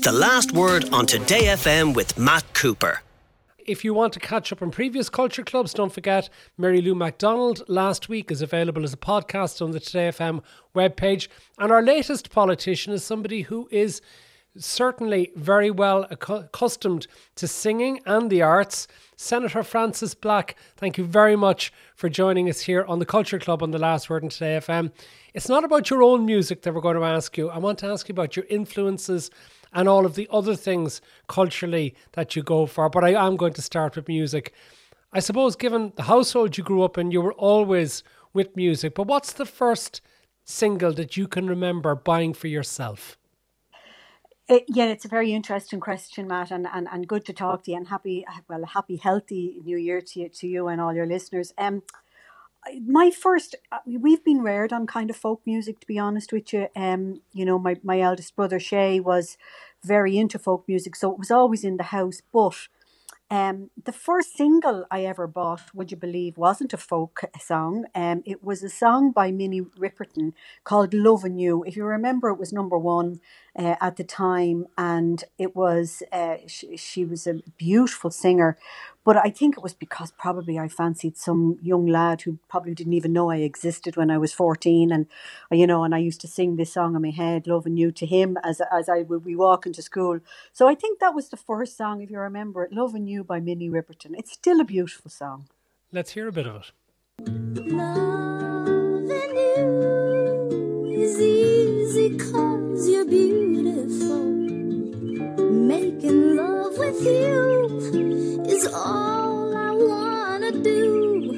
The Last Word on Today FM with Matt Cooper. If you want to catch up on previous Culture Clubs, don't forget Mary Lou MacDonald last week is available as a podcast on the Today FM webpage. And our latest politician is somebody who is certainly very well accustomed to singing and the arts. Senator Francis Black, thank you very much for joining us here on the Culture Club on The Last Word on Today FM. It's not about your own music that we're going to ask you. I want to ask you about your influences and all of the other things culturally that you go for. But I am going to start with music. I suppose given the household you grew up in, you were always with music. But what's the first single that you can remember buying for yourself? It's a very interesting question, Matt, and good to talk to you, and happy, healthy New Year to you and all your listeners. My first, we've been reared on kind of folk music, to be honest with you. My eldest brother, Shay, was very into folk music, so it was always in the house. But the first single I ever bought, would you believe, wasn't a folk song. It was a song by Minnie Riperton called Lovin' You. If you remember, it was number one at the time, and it was she was a beautiful singer. But I think it was because probably I fancied some young lad who probably didn't even know I existed when I was 14. And, and I used to sing this song in my head, Loving You, to him as I would be walking to school. So I think that was the first song, if you remember it, Loving You by Minnie Riperton. It's still a beautiful song. Let's hear a bit of it. Loving you is easy 'cause you're beautiful. Making love with you is all I wanna do.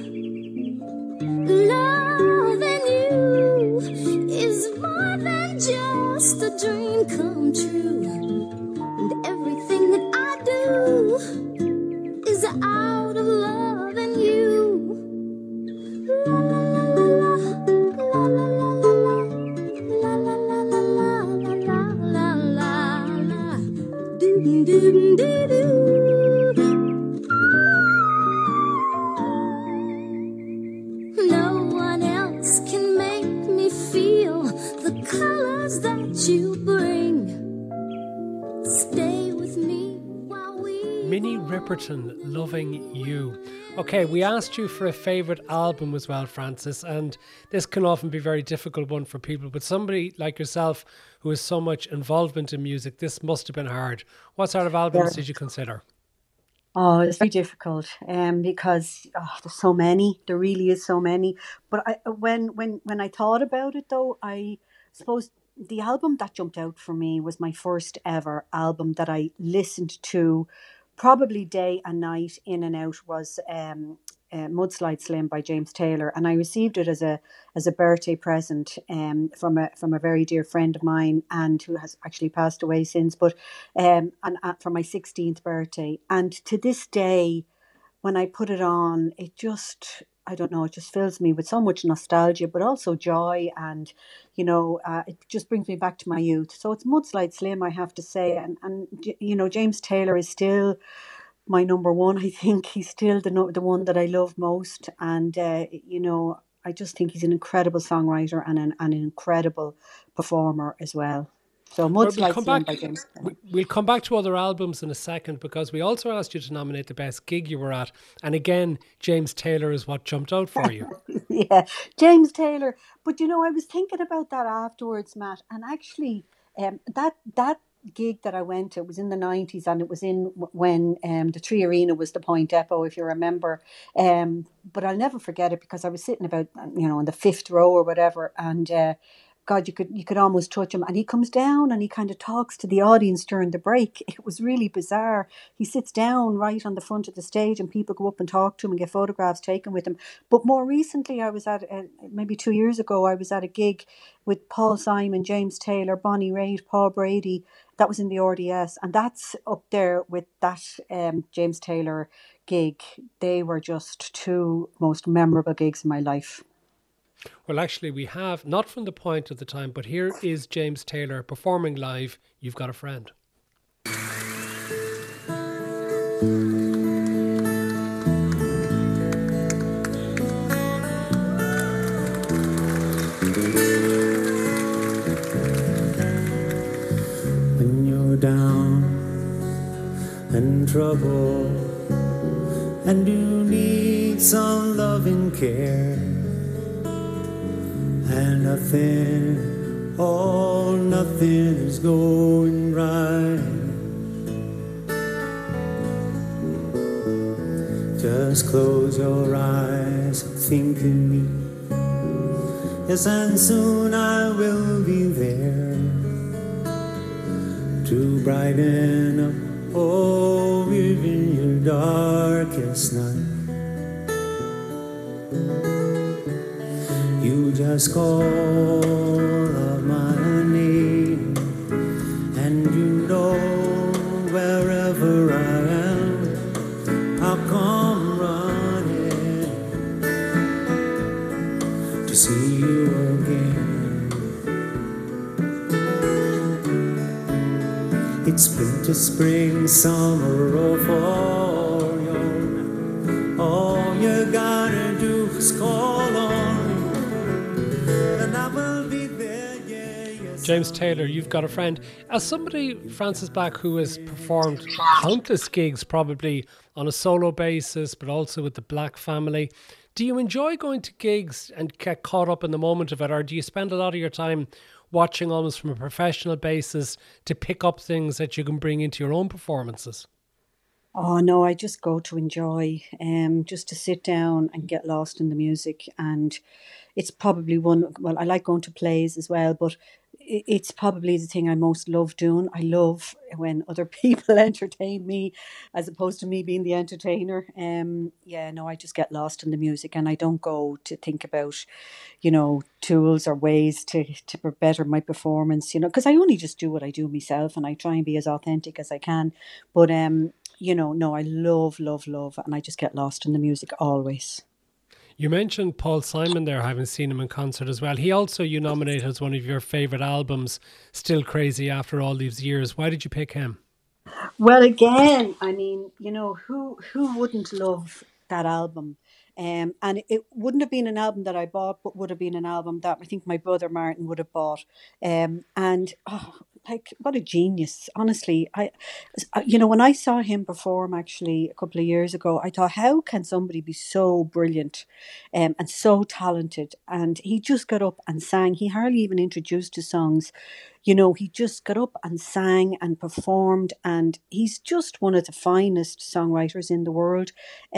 Loving you is more than just a dream come true. And everything that I do is out of loving you. La la la la la la la la la la la la la la do do do do. You bring. Stay with me while we Minnie Riperton, Loving You. Okay, we asked you for a favourite album as well, Francis, and this can often be a very difficult one for people, but somebody like yourself who has so much involvement in music, this must have been hard. What sort of albums did you consider? Oh, it's very difficult because there's so many. There really is so many. But when I thought about it, though, I suppose the album that jumped out for me was my first ever album that I listened to probably day and night in and out was Mudslide Slim by James Taylor, and I received it as a birthday present from a very dear friend of mine, and who has actually passed away since, but and for my 16th birthday. And to this day, when I put it on, it just, I don't know, it just fills me with so much nostalgia, but also joy, and it just brings me back to my youth. So it's Mudslide Slim, I have to say, and James Taylor is still my number one. I think he's still the one that I love most, and I just think he's an incredible songwriter and an incredible performer as well. So Mudslide Slim by James Taylor. We'll come back to other albums in a second, because we also asked you to nominate the best gig you were at. And again, James Taylor is what jumped out for you. Yeah, James Taylor. But I was thinking about that afterwards, Matt. And actually, that gig that I went to was in the 90s, and it was in when the Tree Arena was the Point Depot, if you remember. But I'll never forget it, because I was sitting about, in the fifth row or whatever, and God, you could almost touch him. And he comes down and he kind of talks to the audience during the break. It was really bizarre. He sits down right on the front of the stage, and people go up and talk to him and get photographs taken with him. But more recently, I was at, maybe 2 years ago, I was at a gig with Paul Simon, James Taylor, Bonnie Raitt, Paul Brady. That was in the RDS. And that's up there with that James Taylor gig. They were just two most memorable gigs in my life. Well, actually, we have, not from the Point at the time, but here is James Taylor performing live, You've Got a Friend. When you're down and trouble, and you need some loving care, and nothing, oh, nothing is going right. Just close your eyes and think of me. Yes, and soon I will be there to brighten up, oh, even your darkest night. You just call out my name, and you know wherever I am, I'll come running to see you again. It's winter, spring, summer, or fall, all you gotta do is call on me, and I will be there, yeah, yes. James Taylor, You've Got a Friend. As somebody, Francis Black, who has performed countless gigs, probably on a solo basis, but also with the Black Family, do you enjoy going to gigs and get caught up in the moment of it, or do you spend a lot of your time watching almost from a professional basis to pick up things that you can bring into your own performances? Oh no, I just go to enjoy, just to sit down and get lost in the music. And it's probably I like going to plays as well, but it's probably the thing I most love doing. I love when other people entertain me as opposed to me being the entertainer. I just get lost in the music, and I don't go to think about, tools or ways to better my performance, because I only just do what I do myself, and I try and be as authentic as I can. But no, I love, and I just get lost in the music always. You mentioned Paul Simon there, having seen him in concert as well. He also, you nominated as one of your favourite albums, Still Crazy After All These Years. Why did you pick him? Well, again, I mean, who wouldn't love that album? And it wouldn't have been an album that I bought, but would have been an album that I think my brother Martin would have bought. What a genius, honestly. When I saw him perform actually a couple of years ago, I thought, how can somebody be so brilliant and so talented? And he just got up and sang. He hardly even introduced his songs. He just got up and sang and performed, and he's just one of the finest songwriters in the world.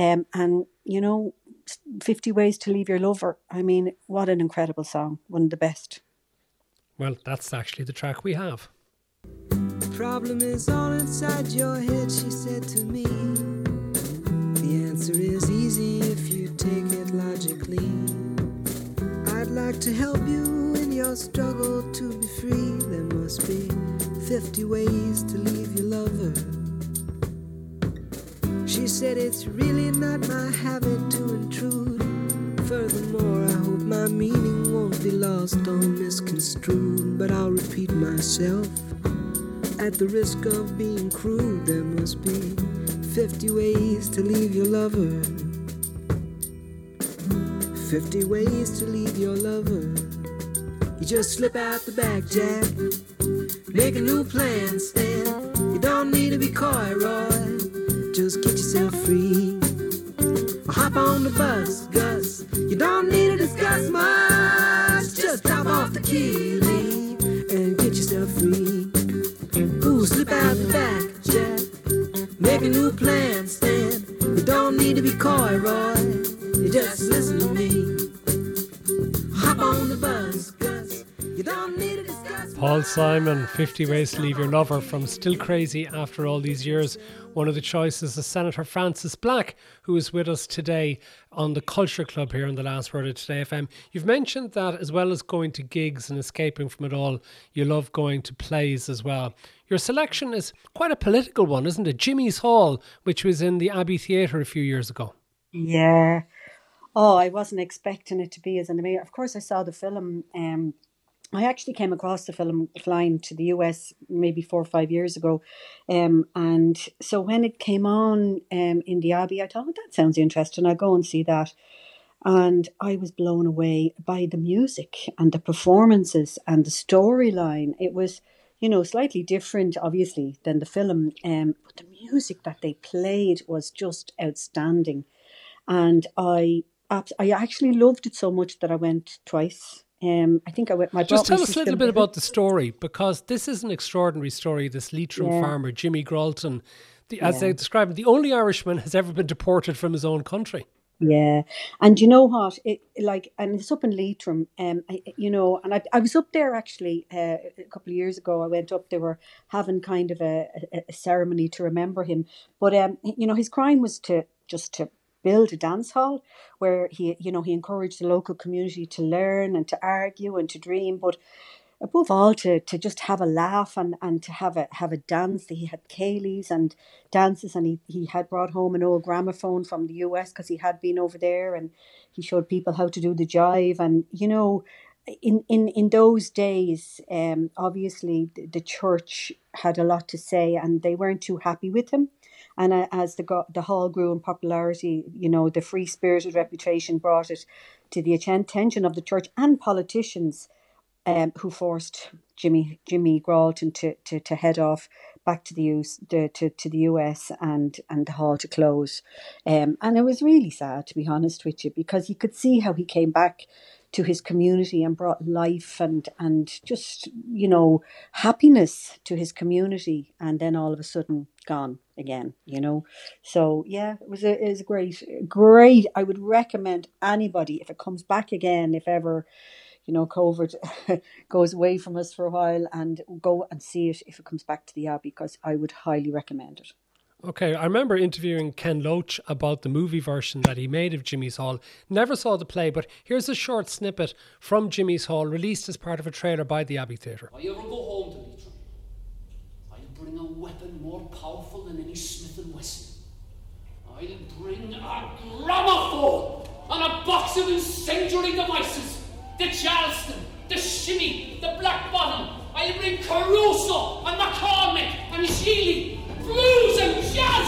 50 Ways to Leave Your Lover. I mean, what an incredible song. One of the best. Well, that's actually the track we have. The problem is all inside your head, she said to me. The answer is easy if you take it logically. I'd like to help you in your struggle to be free. There must be 50 ways to leave your lover. She said it's really not my habit to intrude. Furthermore, I hope my meaning won't be lost or misconstrued. But I'll repeat myself at the risk of being crude. There must be 50 ways to leave your lover. 50 ways to leave your lover. You just slip out the back, Jack. Make a new plan, Stan. You don't need to be coy, Roy. Just get yourself free. Or hop on the bus, Gus. You don't need to discuss much. Just drop off the key, leave, and get yourself free. Ooh, slip out the back, Jack. Make a new plan, Stan. You don't need to be coy, Roy. You just listen to me. Hop on the bus, Gus. You don't need to discuss. Paul Simon, 50 Ways to Leave Your Lover from Still Crazy After All These Years. One of the choices is Senator Francis Black, who is with us today on the Culture Club here on The Last Word of Today FM. You've mentioned that as well as going to gigs and escaping from it all, you love going to plays as well. Your selection is quite a political one, isn't it? Jimmy's Hall, which was in the Abbey Theatre a few years ago. Yeah. Oh, I wasn't expecting it to be as an amazing. Of course, I saw the film. I actually came across the film flying to the US maybe 4 or 5 years ago. And so when it came on in the Abbey, I thought, oh, that sounds interesting. I'll go and see that. And I was blown away by the music and the performances and the storyline. It was, slightly different, obviously, than the film. But the music that they played was just outstanding. And I actually loved it so much that I went twice. I think I went. Just tell us a little bit about the story, because this is an extraordinary story. This Leitrim farmer, Jimmy Gralton, as they describe it, the only Irishman has ever been deported from his own country. Yeah, and you know what? And it's up in Leitrim, and I was up there actually a couple of years ago. I went up. They were having kind of a ceremony to remember him, but his crime was to build a dance hall where he encouraged the local community to learn and to argue and to dream, but above all to just have a laugh and to have a dance. He had ceilidhs and dances, and he had brought home an old gramophone from the US because he had been over there, and he showed people how to do the jive. And in those days, obviously the church had a lot to say, and they weren't too happy with him. And as the hall grew in popularity, the free-spirited reputation brought it to the attention of the church and politicians, who forced Jimmy Gralton to head off back to the US and the hall to close. And it was really sad, to be honest with you, because you could see how he came back to his community and brought life and just, happiness to his community, and then all of a sudden gone again, So yeah, it was a great. I would recommend anybody, if it comes back again, if ever, COVID goes away from us for a while, and go and see it if it comes back to the Abbey, because I would highly recommend it. Okay, I remember interviewing Ken Loach about the movie version that he made of Jimmy's Hall. Never saw the play, but here's a short snippet from Jimmy's Hall, released as part of a trailer by the Abbey Theatre. If I ever go home to Leitrim, I'll bring a weapon more powerful than any Smith & Wesson. I'll bring a gramophone and a box of incendiary devices. The Charleston, the Shimmy, the Black Bottom. I'll bring Caruso and McCormick and Sheely, blues and jazz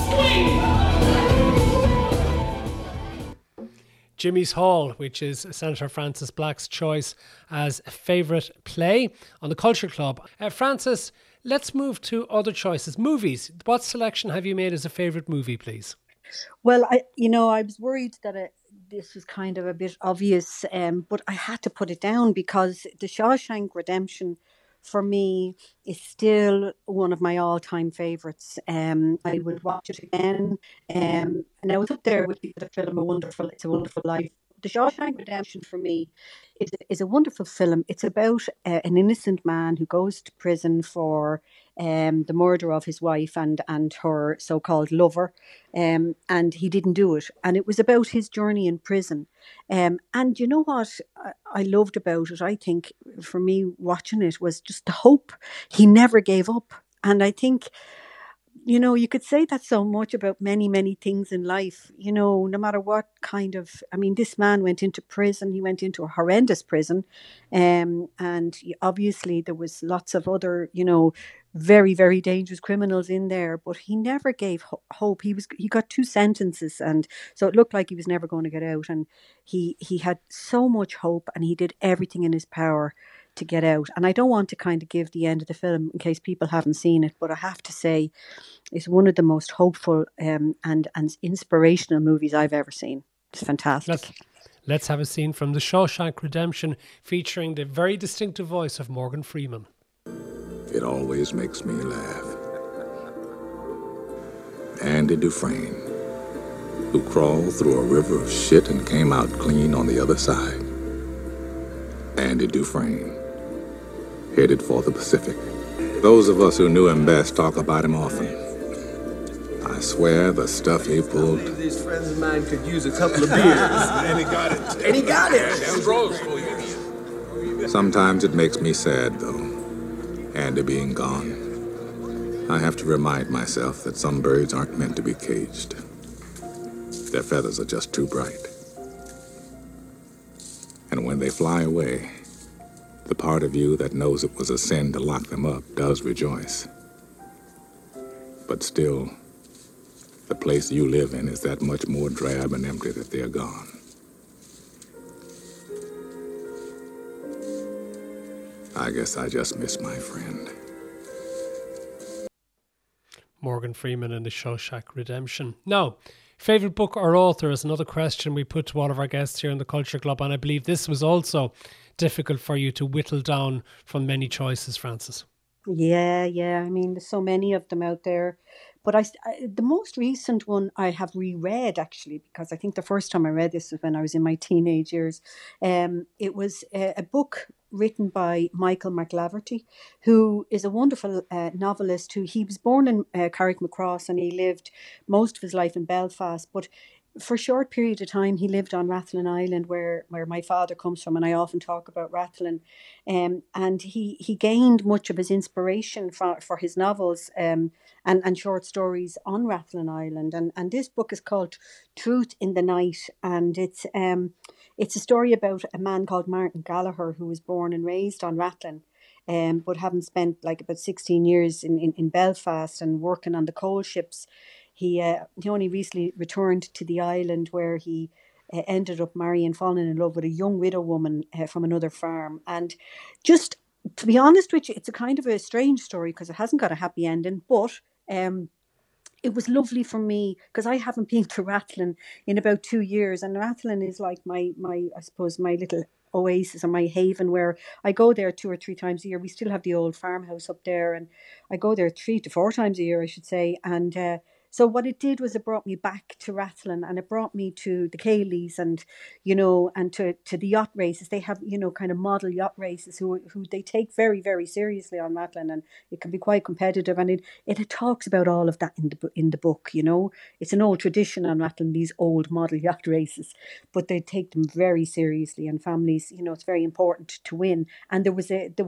and swing. Jimmy's Hall, which is Senator Francis Black's choice as a favourite play on the Culture Club. Francis, let's move to other choices. Movies. What selection have you made as a favourite movie, please? Well, I was worried that this was kind of a bit obvious, but I had to put it down because The Shawshank Redemption, for me, is still one of my all-time favourites. I would watch it again, and I was up there with the film It's a Wonderful Life. The Shawshank Redemption, for me, is a wonderful film. It's about an innocent man who goes to prison for the murder of his wife and her so-called lover, and he didn't do it. And it was about his journey in prison. And you know what I loved about it, I think, for me, watching it, was just the hope. He never gave up. And I think, you could say that so much about many, many things in life, no matter what kind of, this man went into prison. He went into a horrendous prison. And obviously there was lots of other, very, very dangerous criminals in there, but he never gave hope. He got 2 sentences, and so it looked like he was never going to get out. And he had so much hope, and he did everything in his power to get out. And I don't want to kind of give the end of the film in case people haven't seen it, but I have to say it's one of the most hopeful and inspirational movies I've ever seen. It's fantastic. Let's have a scene from The Shawshank Redemption, featuring the very distinctive voice of Morgan Freeman. It always makes me laugh. Andy Dufresne, who crawled through a river of shit and came out clean on the other side. Andy Dufresne, headed for the Pacific. Those of us who knew him best talk about him often. I swear the stuff he pulled. These friends of mine could use a couple of beers. And he got it. And he got it. Sometimes it makes me sad, though. Andy being gone. I have to remind myself that some birds aren't meant to be caged. Their feathers are just too bright. And when they fly away, the part of you that knows it was a sin to lock them up does rejoice. But still, the place you live in is that much more drab and empty that they're gone. I guess I just miss my friend. Morgan Freeman in The Shawshank Redemption. Now, favourite book or author is another question we put to all of our guests here in the Culture Club, and I believe this was also difficult for you to whittle down from many choices, Frances. Yeah. I mean, there's so many of them out there. But the most recent one I have reread, actually, because I think the first time I read this was when I was in my teenage years. It was a book written by Michael McLaverty, who is a wonderful novelist. He was born in Carrickmacross, and he lived most of his life in Belfast. But for a short period of time, he lived on Rathlin Island, where my father comes from, and I often talk about Rathlin. And he gained much of his inspiration for his novels and short stories on Rathlin Island. And this book is called Truth in the Night, and it's a story about a man called Martin Gallagher, who was born and raised on Rathlin, but having spent like about 16 years in Belfast and working on the coal ships. He only recently returned to the island, where he ended up falling in love with a young widow woman from another farm. And just to be honest with you, it's a kind of a strange story because it hasn't got a happy ending, but it was lovely for me because I haven't been to Rathlin in about 2 years, and Rathlin is like my I suppose my little oasis or my haven, where I go there 2 or 3 times a year. We still have the old farmhouse up there, and I go there 3 to 4 times a year, I should say. And so what it did was it brought me back to Rathlin, and it brought me to the Cayleys and to the yacht races. They have, kind of model yacht races who they take very, very seriously on Rathlin, and it can be quite competitive. And it talks about all of that in the book. It's an old tradition on Rathlin, these old model yacht races, but they take them very seriously. And families, it's very important to win. And there was a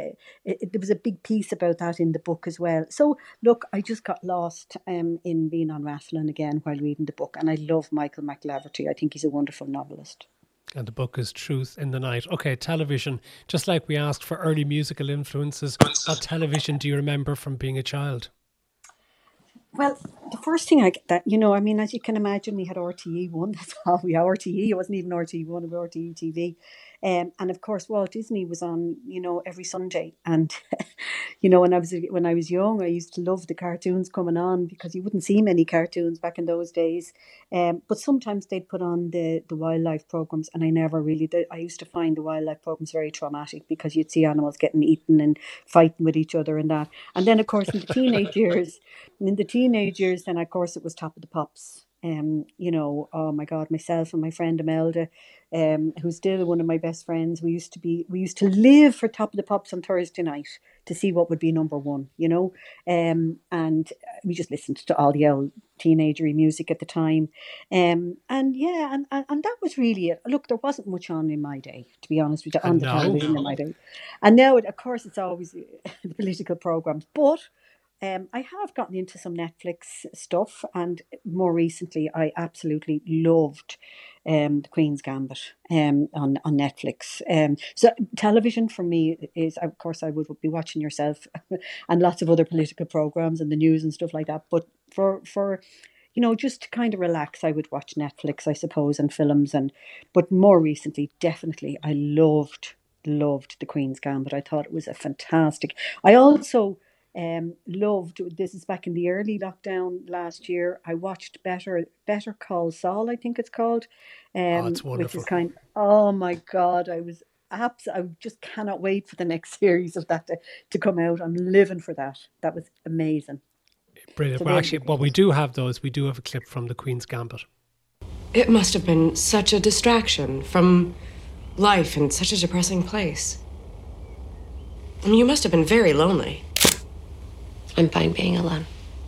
big piece about that in the book as well. So look, I just got lost in being on Rathlin again while reading the book, and I love Michael McLaverty. I think he's a wonderful novelist. And the book is Truth in the Night. Okay, television. Just like we asked for early musical influences, what television do you remember from being a child? Well, the first thing as you can imagine, we had RTE1. That's all we had, RTE. It wasn't even RTE1, it was RTE TV. And of course, Walt Disney was on, every Sunday. And, when I was young, I used to love the cartoons coming on because you wouldn't see many cartoons back in those days. But sometimes they'd put on the wildlife programs, and I never really did. I used to find the wildlife programs very traumatic because you'd see animals getting eaten and fighting with each other and that. And then, of course, in the teenage years, then of course it was Top of the Pops. Oh my God, myself and my friend Imelda, who's still one of my best friends, we used to live for Top of the Pops on Thursday night to see what would be number one, and we just listened to all the old teenagery music at the time, and that was really it. Look, there wasn't much on in my day, to be honest with you, on the television in my day, and now of course it's always the political programs, but I have gotten into some Netflix stuff, and more recently I absolutely loved The Queen's Gambit on Netflix. So television for me is, of course, I would be watching yourself and lots of other political programs and the news and stuff like that. But for just to kind of relax, I would watch Netflix, I suppose, and films. But more recently, definitely, I loved The Queen's Gambit. I thought it was a fantastic. I also loved, this is back in the early lockdown last year, I watched Better Call Saul, I think it's called, it's wonderful. Which is oh my God, I just cannot wait for the next series of that to come out. I'm living for that. That was amazing. Brilliant. Well, actually, we do have those. We do have a clip from The Queen's Gambit. It must have been such a distraction from life in such a depressing place. I mean, you must have been very lonely. I'm fine being alone.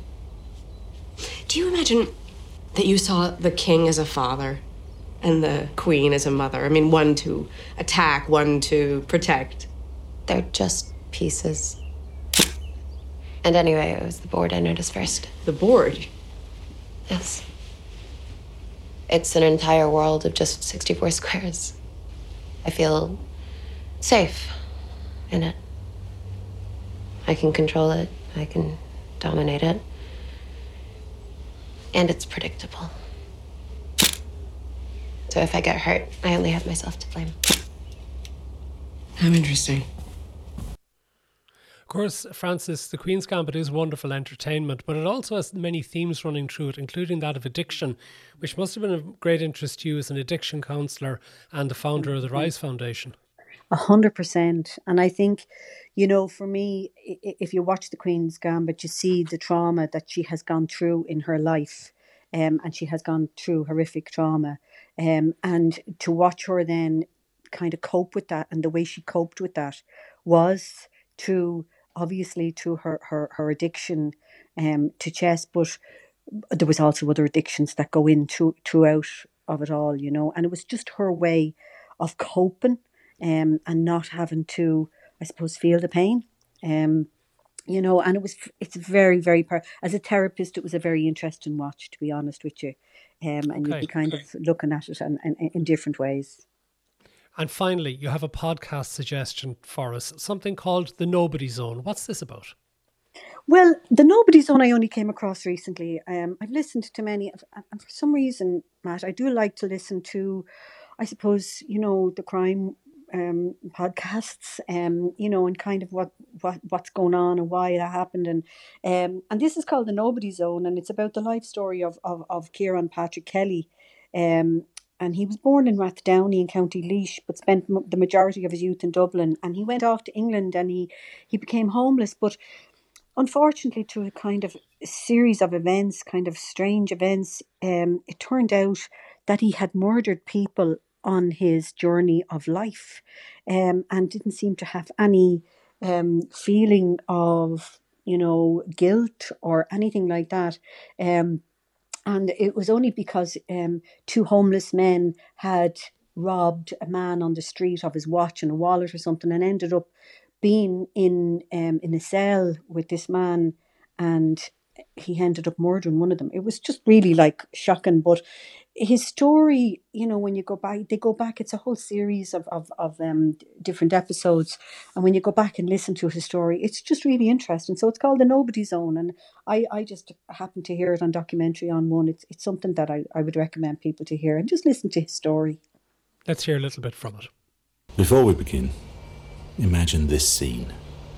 Do you imagine that you saw the king as a father and the queen as a mother? I mean, one to attack, one to protect. They're just pieces. And anyway, it was the board I noticed first. The board? Yes. It's an entire world of just 64 squares. I feel safe in it. I can control it. I can dominate it. And it's predictable. So if I get hurt, I only have myself to blame. How interesting. course, Francis, The Queen's Gambit is wonderful entertainment, but it also has many themes running through it, including that of addiction, which must have been of great interest to you as an addiction counsellor and the founder of the Rise Foundation. 100%. And I think, you know, for me, if you watch The Queen's Gambit, you see the trauma that she has gone through in her life. And she has gone through horrific trauma. And to watch her then kind of cope with that, and the way she coped with that was through, obviously, through her addiction to chess. But there was also other addictions that go in throughout of it all, you know. And it was just her way of coping. And not having to, I suppose, feel the pain, you know, and it's very, very, as a therapist, it was a very interesting watch, to be honest with you, and you'd be kind of looking at it in different ways. And finally, you have a podcast suggestion for us, something called The Nobody Zone. What's this about? Well, The Nobody Zone I only came across recently. I've listened to many, and for some reason, Matt, I do like to listen to, I suppose, you know, the crime podcasts, you know, and kind of what's going on and why that happened, and this is called The Nobody Zone, and it's about the life story of Kieran Patrick Kelly, and he was born in Rathdowney in County Laois, but spent the majority of his youth in Dublin, and he went off to England and he became homeless, but unfortunately, through a kind of series of events, kind of strange events, it turned out that he had murdered people on his journey of life, and didn't seem to have any feeling of, you know, guilt or anything like that. And it was only because two homeless men had robbed a man on the street of his watch and a wallet or something, and ended up being in a cell with this man, and he ended up murdering one of them. It was just really like shocking, but his story, you know, when they go back, it's a whole series of different episodes. And when you go back and listen to his story, it's just really interesting. So it's called The Nobody Zone. And I just happened to hear it on Documentary on One. It's something that I would recommend people to hear and just listen to his story. Let's hear a little bit from it. Before we begin, imagine this scene.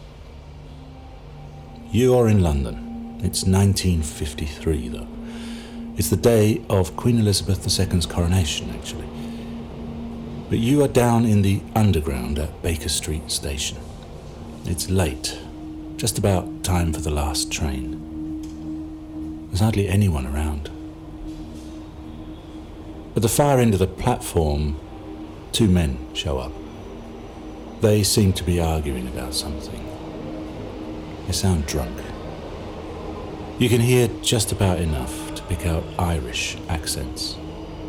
You are in London. It's 1953, though. It's the day of Queen Elizabeth II's coronation, actually. But you are down in the underground at Baker Street Station. It's late, just about time for the last train. There's hardly anyone around. At the far end of the platform, two men show up. They seem to be arguing about something. They sound drunk. You can hear just about enough to pick out Irish accents.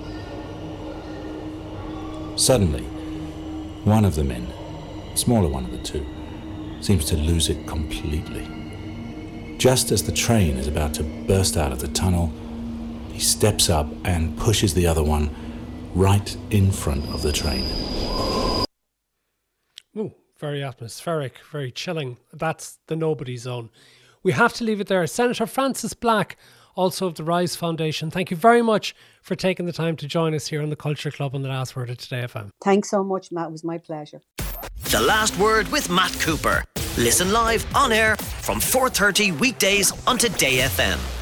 Suddenly, one of the men, smaller one of the two, seems to lose it completely. Just as the train is about to burst out of the tunnel, he steps up and pushes the other one right in front of the train. Ooh, very atmospheric, very chilling. That's The Nobody Zone. We have to leave it there. Senator Francis Black, also of the Rise Foundation, thank you very much for taking the time to join us here on the Culture Club on The Last Word of Today FM. Thanks so much, Matt. It was my pleasure. The Last Word with Matt Cooper. Listen live on air from 4:30 weekdays on Today FM.